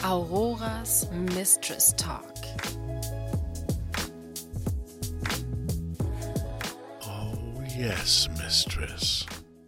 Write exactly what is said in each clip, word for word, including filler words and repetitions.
Auroras Mistress Talk. Oh yes, Mistress.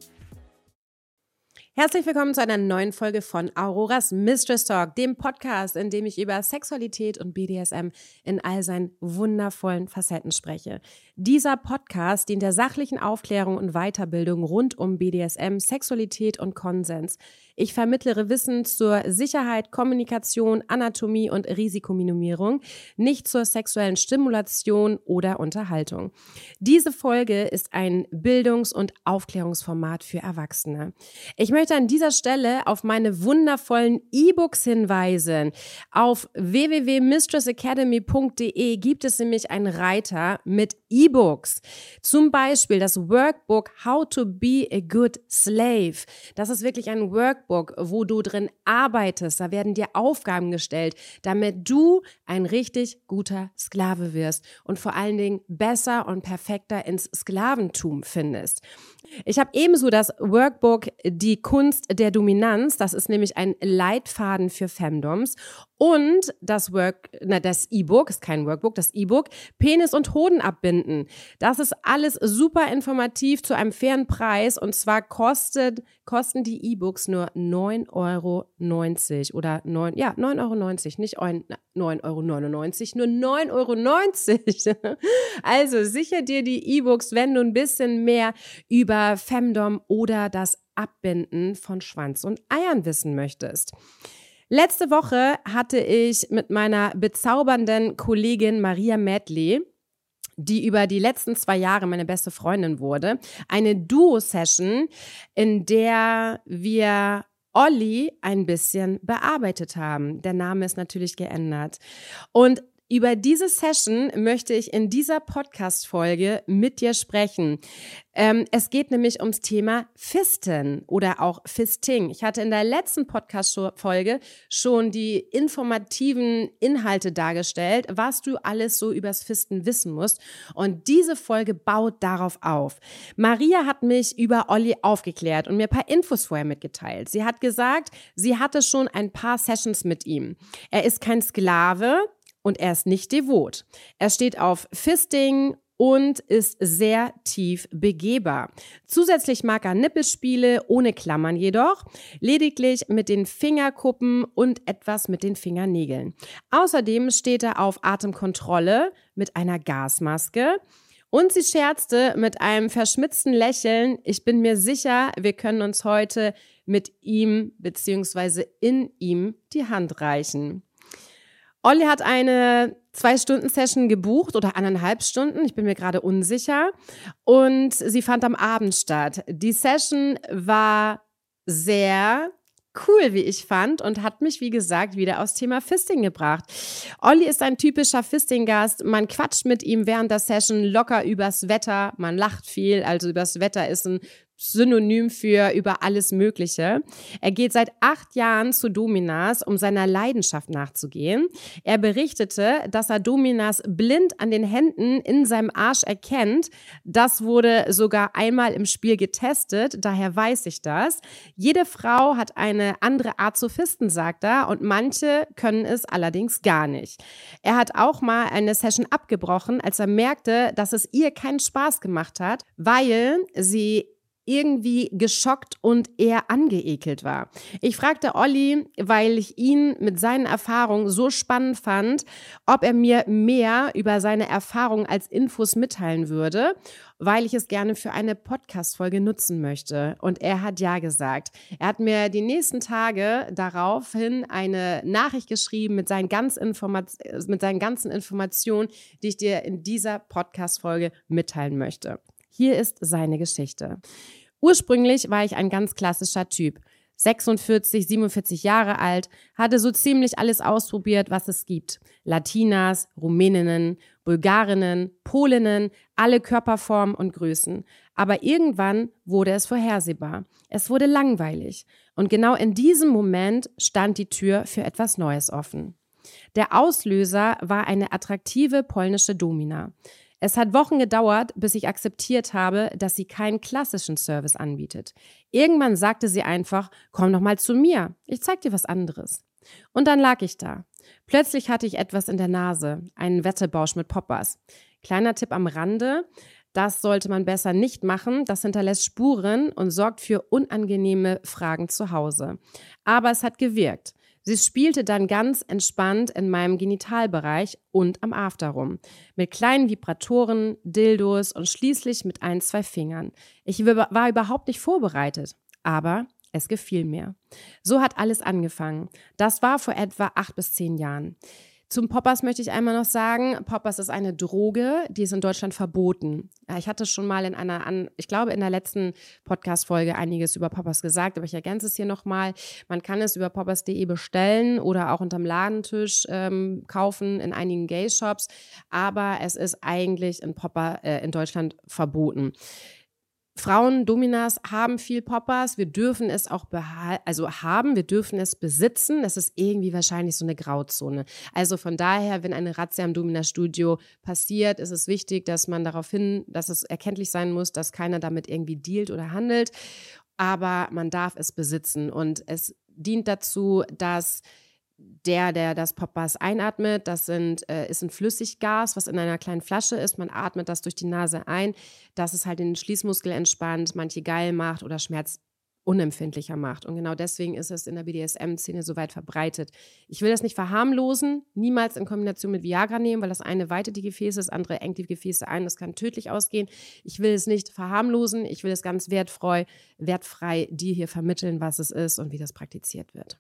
Herzlich willkommen zu einer neuen Folge von Auroras Mistress Talk, dem Podcast, in dem ich über Sexualität und B D S M in all seinen wundervollen Facetten spreche. Dieser Podcast dient der sachlichen Aufklärung und Weiterbildung rund um B D S M, Sexualität und Konsens. Ich vermittlere Wissen zur Sicherheit, Kommunikation, Anatomie und Risikominimierung, nicht zur sexuellen Stimulation oder Unterhaltung. Diese Folge ist ein Bildungs- und Aufklärungsformat für Erwachsene. Ich möchte an dieser Stelle auf meine wundervollen E-Books hinweisen. Auf w w w punkt mistress academy punkt d e gibt es nämlich einen Reiter mit E-Books. Zum Beispiel das Workbook How to be a Good Slave. Das ist wirklich ein Workbook, wo du drin arbeitest. Da werden dir Aufgaben gestellt, damit du ein richtig guter Sklave wirst und vor allen Dingen besser und perfekter ins Sklaventum findest. Ich habe ebenso das Workbook Die Kunst der Dominanz, das ist nämlich ein Leitfaden für Femdoms, und das Work, na, das E-Book, ist kein Workbook, das E-Book Penis und Hoden abbinden. Das ist alles super informativ zu einem fairen Preis, und zwar kostet, kosten die E-Books nur neun Euro neunzig oder neun, ja, neun Euro neunzig, nicht neun Euro neunundneunzig, nur neun Euro neunzig. Also sicher dir die E-Books, wenn du ein bisschen mehr über Femdom oder das Abbinden von Schwanz und Eiern wissen möchtest. Letzte Woche hatte ich mit meiner bezaubernden Kollegin Maria Medley, die über die letzten zwei Jahre meine beste Freundin wurde, eine Duo-Session, in der wir Olli ein bisschen bearbeitet haben. Der Name ist natürlich geändert. Und über diese Session möchte ich in dieser Podcast-Folge mit dir sprechen. Ähm, es geht nämlich ums Thema Fisten oder auch Fisting. Ich hatte in der letzten Podcast-Folge schon die informativen Inhalte dargestellt, was du alles so übers Fisten wissen musst. Und diese Folge baut darauf auf. Maria hat mich über Olli aufgeklärt und mir ein paar Infos vorher mitgeteilt. Sie hat gesagt, sie hatte schon ein paar Sessions mit ihm. Er ist kein Sklave. Und er ist nicht devot. Er steht auf Fisting und ist sehr tief begehbar. Zusätzlich mag er Nippelspiele, ohne Klammern jedoch, lediglich mit den Fingerkuppen und etwas mit den Fingernägeln. Außerdem steht er auf Atemkontrolle mit einer Gasmaske. Und sie scherzte mit einem verschmitzten Lächeln: Ich bin mir sicher, wir können uns heute mit ihm bzw. in ihm die Hand reichen. Olli hat eine Zwei-Stunden-Session gebucht oder eineinhalb Stunden, ich bin mir gerade unsicher. Und sie fand am Abend statt. Die Session war sehr cool, wie ich fand, und hat mich, wie gesagt, wieder aufs Thema Fisting gebracht. Olli ist ein typischer Fisting-Gast. Man quatscht mit ihm während der Session locker übers Wetter. Man lacht viel, also übers Wetter ist ein Synonym für über alles Mögliche. Er geht seit acht Jahren zu Dominas, um seiner Leidenschaft nachzugehen. Er berichtete, dass er Dominas blind an den Händen in seinem Arsch erkennt. Das wurde sogar einmal im Spiel getestet, daher weiß ich das. Jede Frau hat eine andere Art zu fisten, sagt er, und manche können es allerdings gar nicht. Er hat auch mal eine Session abgebrochen, als er merkte, dass es ihr keinen Spaß gemacht hat, weil sie irgendwie geschockt und eher angeekelt war. Ich fragte Olli, weil ich ihn mit seinen Erfahrungen so spannend fand, ob er mir mehr über seine Erfahrungen als Infos mitteilen würde, weil ich es gerne für eine Podcast-Folge nutzen möchte. Und er hat ja gesagt. Er hat mir die nächsten Tage daraufhin eine Nachricht geschrieben mit seinen, ganz Informat- mit seinen ganzen Informationen, die ich dir in dieser Podcast-Folge mitteilen möchte. Hier ist seine Geschichte. Ursprünglich war ich ein ganz klassischer Typ. sechsundvierzig, siebenundvierzig Jahre alt, hatte so ziemlich alles ausprobiert, was es gibt. Latinas, Rumäninnen, Bulgarinnen, Polinnen, alle Körperformen und Größen. Aber irgendwann wurde es vorhersehbar. Es wurde langweilig. Und genau in diesem Moment stand die Tür für etwas Neues offen. Der Auslöser war eine attraktive polnische Domina. Es hat Wochen gedauert, bis ich akzeptiert habe, dass sie keinen klassischen Service anbietet. Irgendwann sagte sie einfach: Komm doch mal zu mir, ich zeig dir was anderes. Und dann lag ich da. Plötzlich hatte ich etwas in der Nase, einen Wettebausch mit Poppers. Kleiner Tipp am Rande, das sollte man besser nicht machen, das hinterlässt Spuren und sorgt für unangenehme Fragen zu Hause. Aber es hat gewirkt. Sie spielte dann ganz entspannt in meinem Genitalbereich und am After rum. Mit kleinen Vibratoren, Dildos und schließlich mit ein, zwei Fingern. Ich war überhaupt nicht vorbereitet, aber es gefiel mir. So hat alles angefangen. Das war vor etwa acht bis zehn Jahren. Zum Poppers möchte ich einmal noch sagen, Poppers ist eine Droge, die ist in Deutschland verboten. Ich hatte schon mal in einer, ich glaube in der letzten Podcast-Folge einiges über Poppers gesagt, aber ich ergänze es hier nochmal. Man kann es über poppers punkt de bestellen oder auch unterm Ladentisch ähm, kaufen in einigen Gay-Shops, aber es ist eigentlich in, Popper, äh, in Deutschland verboten. Frauen, Dominas haben viel Poppers, wir dürfen es auch behalten, also haben, wir dürfen es besitzen, das ist irgendwie wahrscheinlich so eine Grauzone. Also von daher, wenn eine Razzia im Domina-Studio passiert, ist es wichtig, dass man darauf hin, dass es erkenntlich sein muss, dass keiner damit irgendwie dealt oder handelt, aber man darf es besitzen und es dient dazu, dass der, der das Poppers einatmet, das sind, äh, ist ein Flüssiggas, was in einer kleinen Flasche ist. Man atmet das durch die Nase ein, dass es halt den Schließmuskel entspannt, manche geil macht oder schmerzunempfindlicher macht. Und genau deswegen ist es in der B D S M-Szene so weit verbreitet. Ich will das nicht verharmlosen, niemals in Kombination mit Viagra nehmen, weil das eine weitet die Gefäße, das andere engt die Gefäße ein, das kann tödlich ausgehen. Ich will es nicht verharmlosen, ich will es ganz wertfrei, wertfrei dir hier vermitteln, was es ist und wie das praktiziert wird.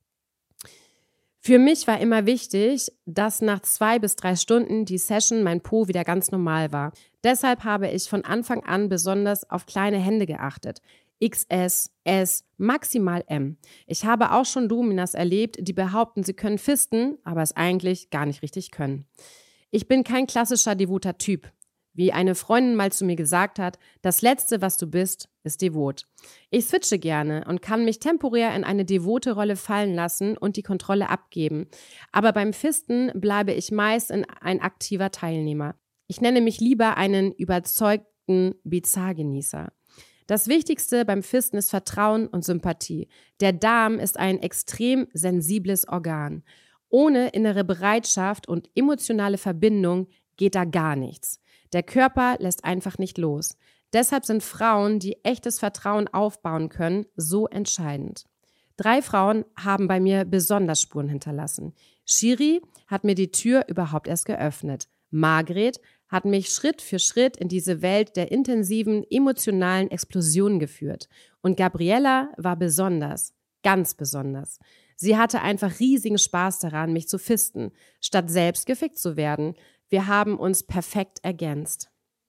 Für mich war immer wichtig, dass nach zwei bis drei Stunden die Session mein Po wieder ganz normal war. Deshalb habe ich von Anfang an besonders auf kleine Hände geachtet. X S, S, maximal M. Ich habe auch schon Dominas erlebt, die behaupten, sie können fisten, aber es eigentlich gar nicht richtig können. Ich bin kein klassischer devoter Typ. Wie eine Freundin mal zu mir gesagt hat, das Letzte, was du bist, ist devot. Ich switche gerne und kann mich temporär in eine devote Rolle fallen lassen und die Kontrolle abgeben. Aber beim Fisten bleibe ich meist ein aktiver Teilnehmer. Ich nenne mich lieber einen überzeugten Bizarre-Genießer. Das Wichtigste beim Fisten ist Vertrauen und Sympathie. Der Darm ist ein extrem sensibles Organ. Ohne innere Bereitschaft und emotionale Verbindung geht da gar nichts. Der Körper lässt einfach nicht los. Deshalb sind Frauen, die echtes Vertrauen aufbauen können, so entscheidend. Drei Frauen haben bei mir besonders Spuren hinterlassen. Shiri hat mir die Tür überhaupt erst geöffnet. Margret hat mich Schritt für Schritt in diese Welt der intensiven, emotionalen Explosionen geführt. Und Gabriella war besonders, ganz besonders. Sie hatte einfach riesigen Spaß daran, mich zu fisten, statt selbst gefickt zu werden. Wir haben uns perfekt ergänzt.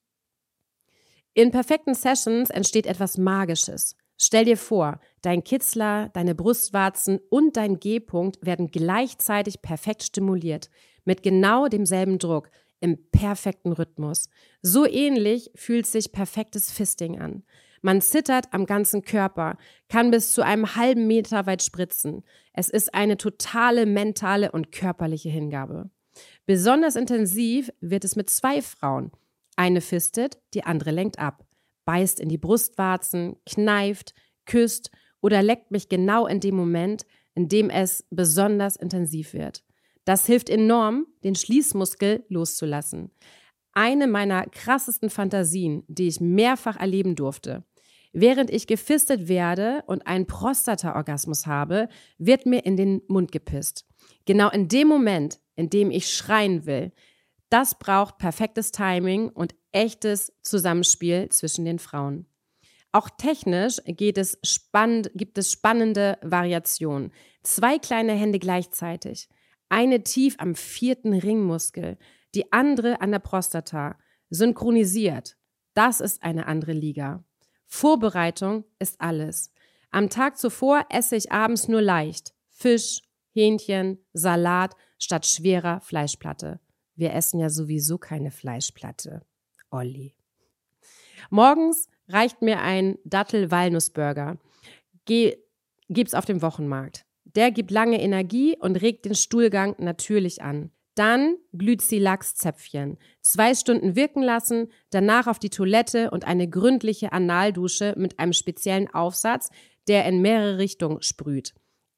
In perfekten Sessions entsteht etwas Magisches. Stell dir vor, dein Kitzler, deine Brustwarzen und dein G-Punkt werden gleichzeitig perfekt stimuliert, mit genau demselben Druck, im perfekten Rhythmus. So ähnlich fühlt sich perfektes Fisting an. Man zittert am ganzen Körper, kann bis zu einem halben Meter weit spritzen. Es ist eine totale mentale und körperliche Hingabe. Besonders intensiv wird es mit zwei Frauen. Eine fistet, die andere lenkt ab, beißt in die Brustwarzen, kneift, küsst oder leckt mich genau in dem Moment, in dem es besonders intensiv wird. Das hilft enorm, den Schließmuskel loszulassen. Eine meiner krassesten Fantasien, die ich mehrfach erleben durfte. Während ich gefistet werde und einen Prostata-Orgasmus habe, wird mir in den Mund gepisst. Genau in dem Moment, in dem ich schreien will. Das braucht perfektes Timing und echtes Zusammenspiel zwischen den Frauen. Auch technisch geht es spannend, gibt es spannende Variationen. Zwei kleine Hände gleichzeitig. Eine tief am vierten Ringmuskel, die andere an der Prostata. Synchronisiert. Das ist eine andere Liga. Vorbereitung ist alles. Am Tag zuvor esse ich abends nur leicht. Fisch, Hähnchen, Salat statt schwerer Fleischplatte. Wir essen ja sowieso keine Fleischplatte. Olli. Morgens reicht mir ein Dattel-Walnuss-Burger. Ge- gibt's auf dem Wochenmarkt. Der gibt lange Energie und regt den Stuhlgang natürlich an. Dann Glycilachs-Zäpfchen. Zwei Stunden wirken lassen, danach auf die Toilette und eine gründliche Analdusche mit einem speziellen Aufsatz, der in mehrere Richtungen sprüht.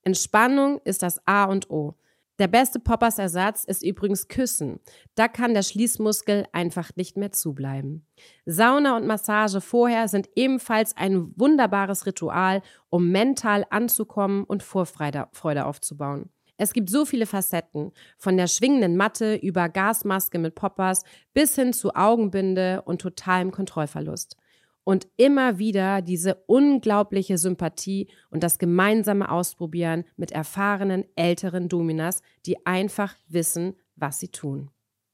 Entspannung ist das A und O. Der beste Poppers-Ersatz ist übrigens Küssen. Da kann der Schließmuskel einfach nicht mehr zubleiben. Sauna und Massage vorher sind ebenfalls ein wunderbares Ritual, um mental anzukommen und Vorfreude Freude aufzubauen. Es gibt so viele Facetten, von der schwingenden Matte über Gasmaske mit Poppers bis hin zu Augenbinde und totalem Kontrollverlust. Und immer wieder diese unglaubliche Sympathie und das gemeinsame Ausprobieren mit erfahrenen, älteren Dominas, die einfach wissen, was sie tun.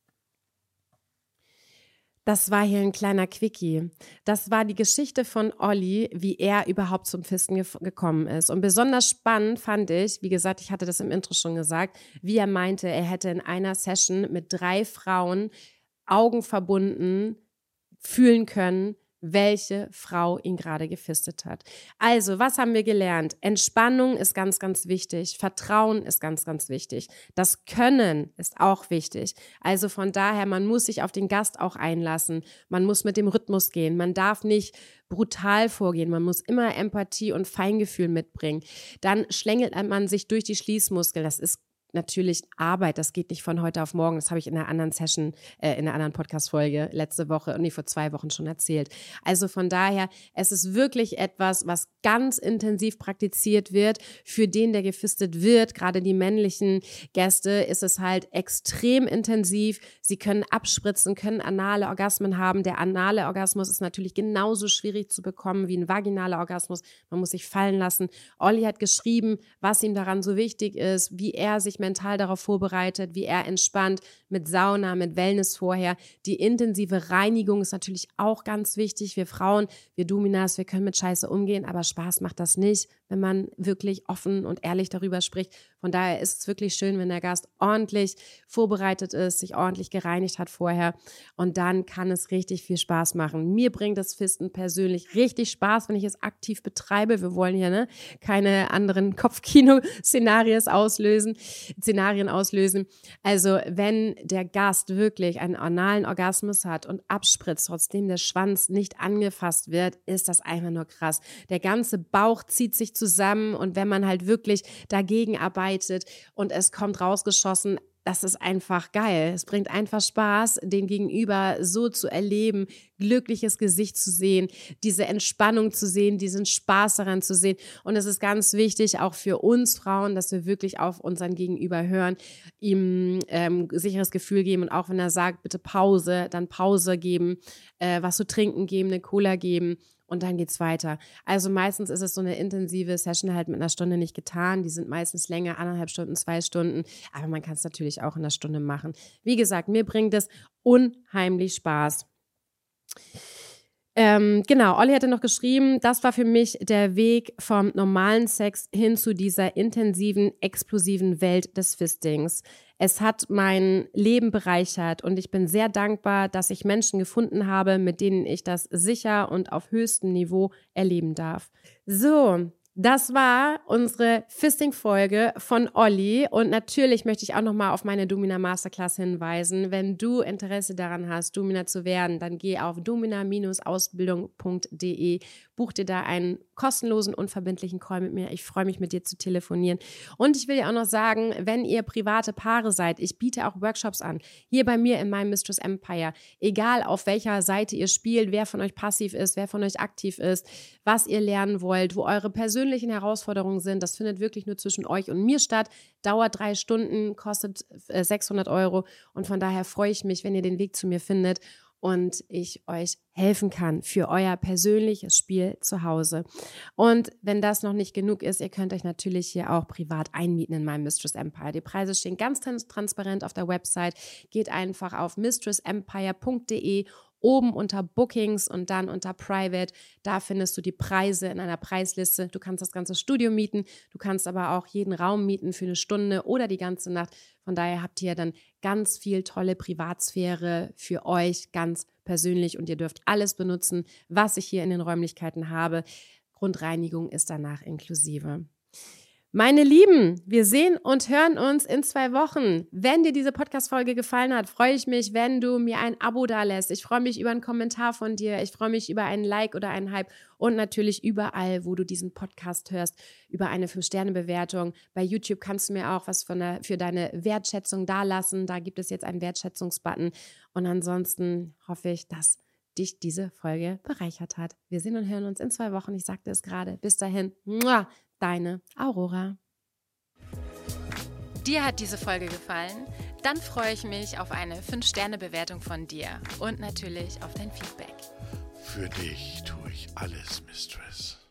Das war hier ein kleiner Quickie. Das war die Geschichte von Olli, wie er überhaupt zum Fisten ge- gekommen ist. Und besonders spannend fand ich, wie gesagt, ich hatte das im Intro schon gesagt, wie er meinte, er hätte in einer Session mit drei Frauen Augen verbunden fühlen können, welche Frau ihn gerade gefistet hat. Also, was haben wir gelernt? Entspannung ist ganz, ganz wichtig. Vertrauen ist ganz, ganz wichtig. Das Können ist auch wichtig. Also von daher, man muss sich auf den Gast auch einlassen. Man muss mit dem Rhythmus gehen. Man darf nicht brutal vorgehen. Man muss immer Empathie und Feingefühl mitbringen. Dann schlängelt man sich durch die Schließmuskeln. Das ist natürlich Arbeit, das geht nicht von heute auf morgen. Das habe ich in einer anderen Session, äh, in einer anderen Podcast-Folge letzte Woche, nee, vor zwei Wochen schon erzählt. Also von daher, es ist wirklich etwas, was ganz intensiv praktiziert wird. Für den, der gefistet wird, gerade die männlichen Gäste, ist es halt extrem intensiv. Sie können abspritzen, können anale Orgasmen haben. Der anale Orgasmus ist natürlich genauso schwierig zu bekommen wie ein vaginaler Orgasmus. Man muss sich fallen lassen. Olli hat geschrieben, was ihm daran so wichtig ist, wie er sich mental darauf vorbereitet, wie er entspannt mit Sauna, mit Wellness vorher. Die intensive Reinigung ist natürlich auch ganz wichtig. Wir Frauen, wir Dominas, wir können mit Scheiße umgehen, aber Spaß macht das nicht, wenn man wirklich offen und ehrlich darüber spricht. Von daher ist es wirklich schön, wenn der Gast ordentlich vorbereitet ist, sich ordentlich gereinigt hat vorher und dann kann es richtig viel Spaß machen. Mir bringt das Fisten persönlich richtig Spaß, wenn ich es aktiv betreibe. Wir wollen hier ne, keine anderen Kopfkino-Szenarien auslösen. Szenarien auslösen. Also wenn der Gast wirklich einen analen Orgasmus hat und abspritzt, trotzdem der Schwanz nicht angefasst wird, ist das einfach nur krass. Der ganze Bauch zieht sich zusammen und wenn man halt wirklich dagegen arbeitet und es kommt rausgeschossen, das ist einfach geil. Es bringt einfach Spaß, den Gegenüber so zu erleben, glückliches Gesicht zu sehen, diese Entspannung zu sehen, diesen Spaß daran zu sehen. Und es ist ganz wichtig, auch für uns Frauen, dass wir wirklich auf unseren Gegenüber hören, ihm ähm, sicheres Gefühl geben und auch wenn er sagt, bitte Pause, dann Pause geben, äh, was zu trinken geben, eine Cola geben. Und dann geht's weiter. Also meistens ist es so eine intensive Session halt mit einer Stunde nicht getan. Die sind meistens länger, anderthalb Stunden, zwei Stunden. Aber man kann es natürlich auch in einer Stunde machen. Wie gesagt, mir bringt es unheimlich Spaß. Ähm, genau, Olli hatte noch geschrieben, das war für mich der Weg vom normalen Sex hin zu dieser intensiven, explosiven Welt des Fistings. Es hat mein Leben bereichert und ich bin sehr dankbar, dass ich Menschen gefunden habe, mit denen ich das sicher und auf höchstem Niveau erleben darf. So, das war unsere Fisting-Folge von Olli und natürlich möchte ich auch nochmal auf meine Domina Masterclass hinweisen. Wenn du Interesse daran hast, Domina zu werden, dann geh auf domina Ausbildung punkt de, buch dir da einen kostenlosen, unverbindlichen Call mit mir. Ich freue mich, mit dir zu telefonieren. Und ich will dir auch noch sagen, wenn ihr private Paare seid, ich biete auch Workshops an, hier bei mir in meinem Mistress Empire. Egal, auf welcher Seite ihr spielt, wer von euch passiv ist, wer von euch aktiv ist, was ihr lernen wollt, wo eure persönlichen Herausforderungen sind, das findet wirklich nur zwischen euch und mir statt, dauert drei Stunden, kostet äh, sechshundert Euro und von daher freue ich mich, wenn ihr den Weg zu mir findet und ich euch helfen kann für euer persönliches Spiel zu Hause. Und wenn das noch nicht genug ist, ihr könnt euch natürlich hier auch privat einmieten in meinem Mistress Empire. Die Preise stehen ganz trans- transparent auf der Website. Geht einfach auf mistress empire punkt de, oben unter Bookings und dann unter Private. Da findest du die Preise in einer Preisliste. Du kannst das ganze Studio mieten, du kannst aber auch jeden Raum mieten für eine Stunde oder die ganze Nacht. Von daher habt ihr dann ganz viel tolle Privatsphäre für euch, ganz persönlich und ihr dürft alles benutzen, was ich hier in den Räumlichkeiten habe. Grundreinigung ist danach inklusive. Meine Lieben, wir sehen und hören uns in zwei Wochen. Wenn dir diese Podcast-Folge gefallen hat, freue ich mich, wenn du mir ein Abo dalässt. Ich freue mich über einen Kommentar von dir. Ich freue mich über einen Like oder einen Hype und natürlich überall, wo du diesen Podcast hörst, über eine fünf Sterne Bewertung. Bei YouTube kannst du mir auch was von der, für deine Wertschätzung dalassen. Da gibt es jetzt einen Wertschätzungsbutton. Und ansonsten hoffe ich, dass dich diese Folge bereichert hat. Wir sehen und hören uns in zwei Wochen. Ich sagte es gerade. Bis dahin. Mua. Deine Aurora. Dir hat diese Folge gefallen? Dann freue ich mich auf eine fünf Sterne Bewertung von dir und natürlich auf dein Feedback. Für dich tue ich alles, Mistress.